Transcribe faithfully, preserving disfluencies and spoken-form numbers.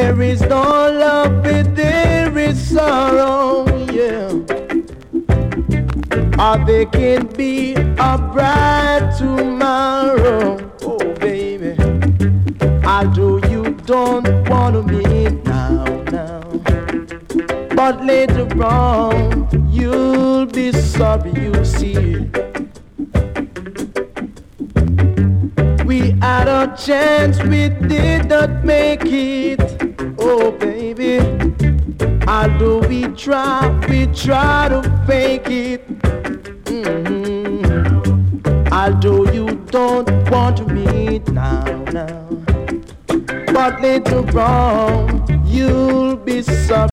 there is no love, but there is sorrow, yeah. Or there can be a bright tomorrow, oh baby. Although you don't want to meet now, now, but later on you'll be sorry, you see. We had a chance, we did not make it, oh baby. Although we try, we try to fake it. Mm-hmm. Although you don't want to meet now, now, but later on you'll be sorry.